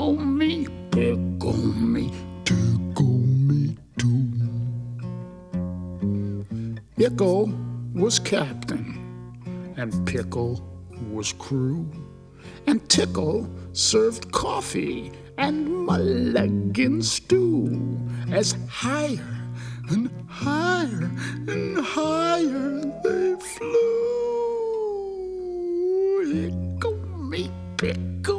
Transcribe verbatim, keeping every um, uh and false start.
Tickle me, pickle me, tickle me too. Ickle was captain, and Pickle was crew, and Tickle served coffee and mulligan stew as higher and higher and higher they flew. Ickle me, pickle